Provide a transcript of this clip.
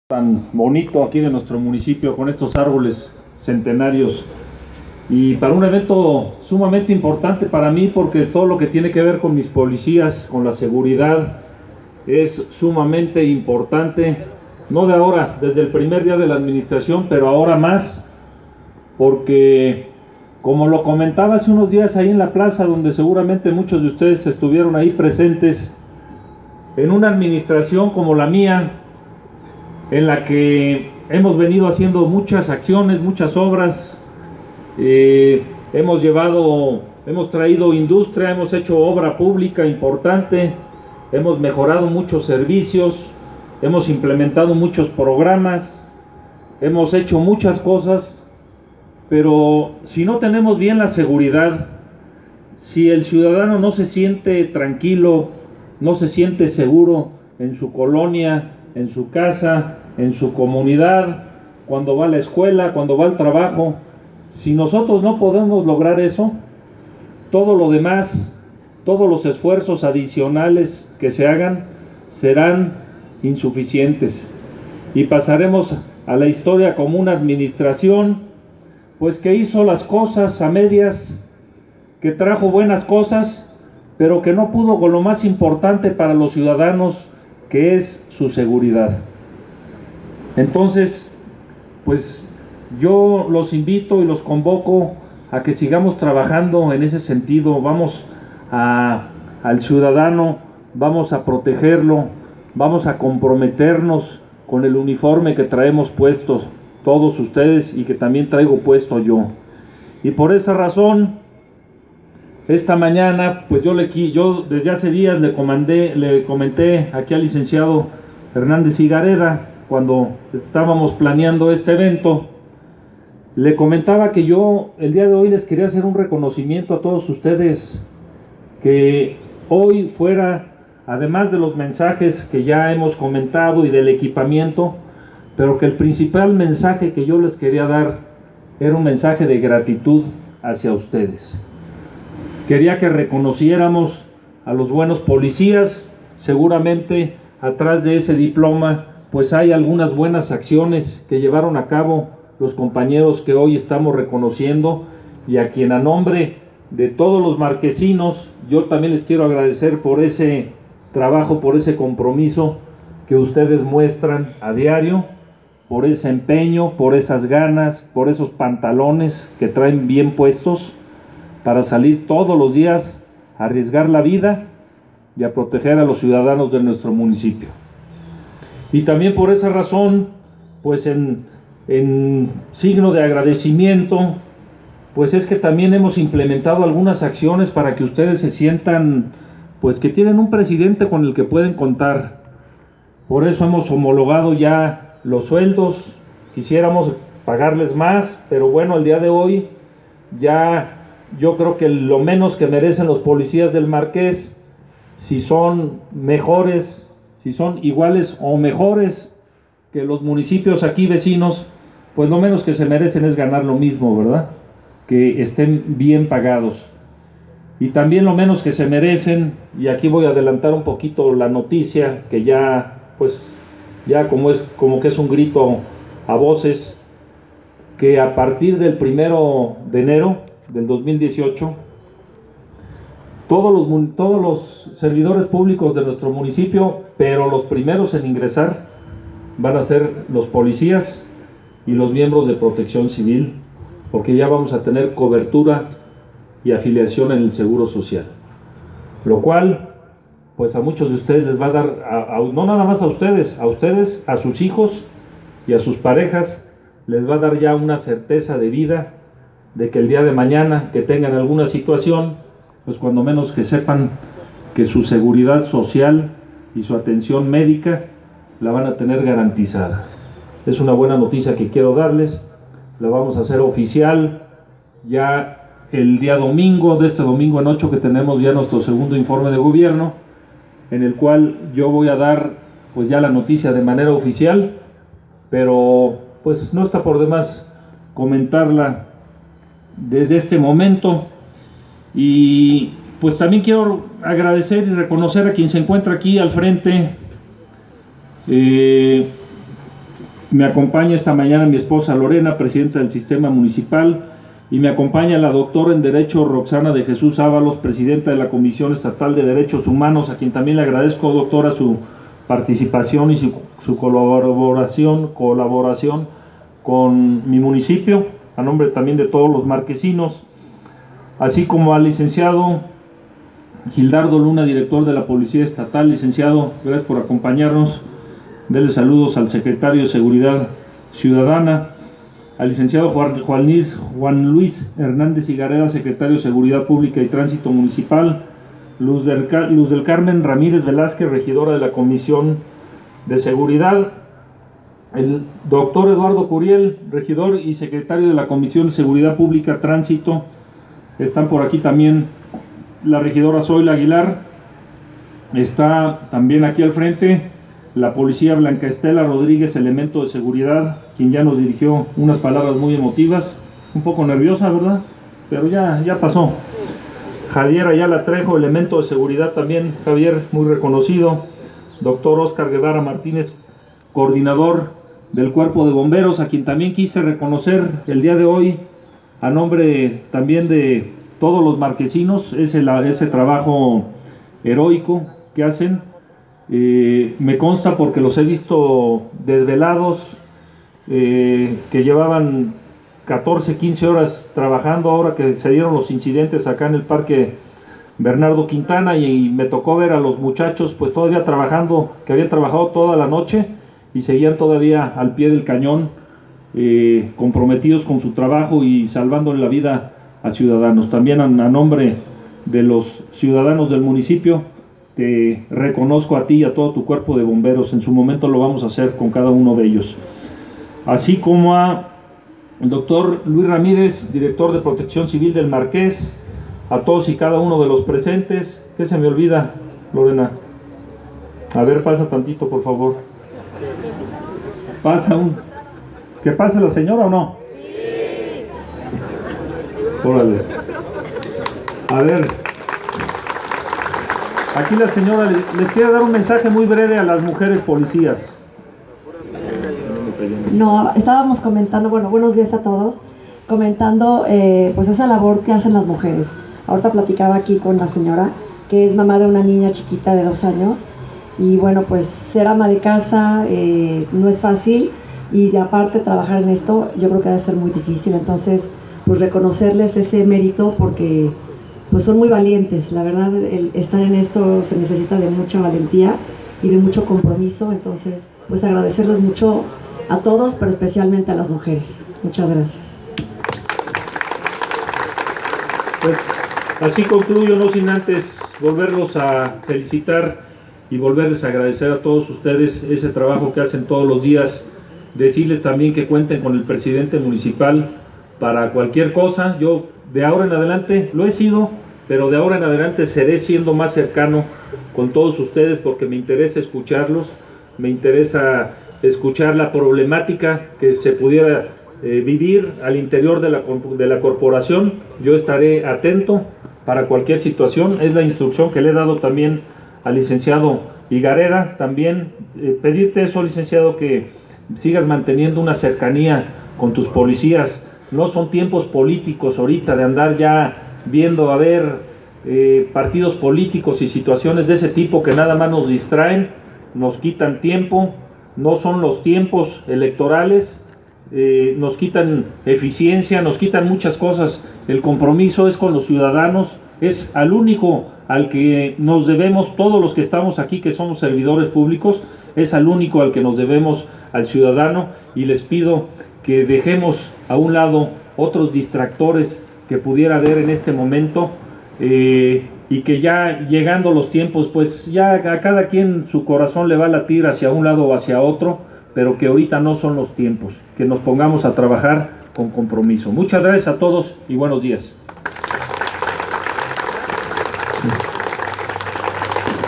Tan bonito aquí de nuestro municipio con estos árboles centenarios, y para un evento sumamente importante para mí, porque todo lo que tiene que ver con mis policías, con la seguridad, es sumamente importante, no de ahora, desde el primer día de la administración, pero ahora más, porque como lo comentaba hace unos días ahí en la plaza, donde seguramente muchos de ustedes estuvieron ahí presentes, en una administración como la mía, en la que hemos venido haciendo muchas acciones, muchas obras, hemos traído industria, hemos hecho obra pública importante, hemos mejorado muchos servicios, hemos implementado muchos programas, hemos hecho muchas cosas, pero si no tenemos bien la seguridad, si el ciudadano no se siente tranquilo, no se siente seguro en su colonia, en su casa, en su comunidad, cuando va a la escuela, cuando va al trabajo, si nosotros no podemos lograr eso, todo lo demás, todos los esfuerzos adicionales que se hagan serán insuficientes y pasaremos a la historia como una administración pues que hizo las cosas a medias, que trajo buenas cosas, pero que no pudo con lo más importante para los ciudadanos, que es su seguridad. Entonces, pues yo los invito y los convoco a que sigamos trabajando en ese sentido. Vamos al ciudadano, vamos a protegerlo, vamos a comprometernos con el uniforme que traemos puestos todos ustedes y que también traigo puesto yo. Y por esa razón, esta mañana, pues yo desde hace días le comenté aquí al licenciado Hernández Higareda, cuando estábamos planeando este evento, le comentaba que yo el día de hoy les quería hacer un reconocimiento a todos ustedes, que hoy fuera, además de los mensajes que ya hemos comentado y del equipamiento, pero que el principal mensaje que yo les quería dar era un mensaje de gratitud hacia ustedes. Quería que reconociéramos a los buenos policías. Seguramente atrás de ese diploma pues hay algunas buenas acciones que llevaron a cabo los compañeros que hoy estamos reconociendo, y a quien a nombre de todos los marquesinos yo también les quiero agradecer por ese trabajo, por ese compromiso que ustedes muestran a diario, por ese empeño, por esas ganas, por esos pantalones que traen bien puestos para salir todos los días a arriesgar la vida y a proteger a los ciudadanos de nuestro municipio. Y también por esa razón, pues en signo de agradecimiento, pues es que también hemos implementado algunas acciones para que ustedes se sientan, pues que tienen un presidente con el que pueden contar. Por eso hemos homologado ya los sueldos. Quisiéramos pagarles más, pero bueno, el día de hoy ya yo creo que lo menos que merecen los policías del Marqués, si son mejores, si son iguales o mejores que los municipios aquí vecinos, pues lo menos que se merecen es ganar lo mismo, ¿verdad? Que estén bien pagados. Y también lo menos que se merecen, y aquí voy a adelantar un poquito la noticia, que ya, pues, ya como que es un grito a voces, que a partir del 1 de enero del 2018, todos los servidores públicos de nuestro municipio, pero los primeros en ingresar van a ser los policías y los miembros de protección civil, porque ya vamos a tener cobertura y afiliación en el Seguro Social, lo cual pues a muchos de ustedes les va a dar, no nada más a ustedes, a sus hijos y a sus parejas, les va a dar ya una certeza de vida, de que el día de mañana que tengan alguna situación, pues cuando menos que sepan que su seguridad social y su atención médica la van a tener garantizada. Es una buena noticia que quiero darles. La vamos a hacer oficial ya el día domingo, de este domingo en 8, que tenemos ya nuestro segundo informe de gobierno, en el cual yo voy a dar pues ya la noticia de manera oficial, pero pues no está por demás comentarla desde este momento. Y pues también quiero agradecer y reconocer a quien se encuentra aquí al frente, Me acompaña esta mañana mi esposa Lorena, presidenta del sistema municipal, y me acompaña la doctora en Derecho Roxana de Jesús Ábalos, presidenta de la Comisión Estatal de Derechos Humanos, a quien también le agradezco, doctora, su participación y su colaboración con mi municipio, a nombre también de todos los marquesinos, así como al licenciado Gildardo Luna, director de la Policía Estatal. Licenciado, gracias por acompañarnos. Dele saludos al secretario de Seguridad Ciudadana, al licenciado Juan Luis Hernández Higareda, secretario de Seguridad Pública y Tránsito Municipal, Luz del Carmen Ramírez Velázquez, regidora de la Comisión de Seguridad, el doctor Eduardo Curiel, regidor y secretario de la Comisión de Seguridad Pública, Tránsito. Están por aquí también la regidora Zoila Aguilar, está también aquí al frente la policía Blanca Estela Rodríguez, elemento de seguridad, quien ya nos dirigió unas palabras muy emotivas, un poco nerviosa, ¿verdad? Pero ya pasó. Javier Ayala Trejo, elemento de seguridad también, Javier, muy reconocido. Doctor Oscar Guevara Martínez, coordinador del Cuerpo de Bomberos, a quien también quise reconocer el día de hoy, a nombre también de todos los marquesinos, ese trabajo heroico que hacen. Me consta porque los he visto desvelados, que llevaban 14, 15 horas trabajando, ahora que se dieron los incidentes acá en el Parque Bernardo Quintana, y me tocó ver a los muchachos pues todavía trabajando, que habían trabajado toda la noche y seguían todavía al pie del cañón, comprometidos con su trabajo y salvándole la vida a ciudadanos. También a nombre de los ciudadanos del municipio, te reconozco a ti y a todo tu cuerpo de bomberos. En su momento lo vamos a hacer con cada uno de ellos, así como a el doctor Luis Ramírez, director de Protección Civil del Marqués, a todos y cada uno de los presentes. ¿Qué se me olvida, Lorena? A ver, pasa tantito, por favor. ¿Que pase la señora o no? Sí. Órale. A ver, aquí la señora les quiere dar un mensaje muy breve a las mujeres policías. No, estábamos comentando, bueno, buenos días a todos, comentando pues esa labor que hacen las mujeres. Ahorita platicaba aquí con la señora, que es mamá de una niña chiquita de 2 años, y bueno, pues ser ama de casa no es fácil, y de aparte trabajar en esto yo creo que debe ser muy difícil. Entonces pues reconocerles ese mérito, porque pues son muy valientes. La verdad, el estar en esto se necesita de mucha valentía y de mucho compromiso. Entonces pues agradecerles mucho a todos, pero especialmente a las mujeres. Muchas gracias. Pues así concluyo, no sin antes volverlos a felicitar y volverles a agradecer a todos ustedes ese trabajo que hacen todos los días. Decirles también que cuenten con el presidente municipal para cualquier cosa. Yo de ahora en adelante lo he sido, pero de ahora en adelante seré siendo más cercano con todos ustedes, porque me interesa escucharlos, me interesa escuchar la problemática que se pudiera vivir al interior de la corporación. Yo estaré atento para cualquier situación. Es la instrucción que le he dado también al licenciado Higareda. También pedirte eso, licenciado, que sigas manteniendo una cercanía con tus policías. No son tiempos políticos ahorita de andar ya viendo a ver partidos políticos y situaciones de ese tipo que nada más nos distraen, nos quitan tiempo. No son los tiempos electorales, nos quitan eficiencia, nos quitan muchas cosas. El compromiso es con los ciudadanos, es al único al que nos debemos, todos los que estamos aquí, que somos servidores públicos, es al único al que nos debemos, al ciudadano. Y les pido que dejemos a un lado otros distractores que pudiera haber en este momento, y que ya llegando los tiempos, pues ya a cada quien su corazón le va a latir hacia un lado o hacia otro, pero que ahorita no son los tiempos, que nos pongamos a trabajar con compromiso. Muchas gracias a todos y buenos días.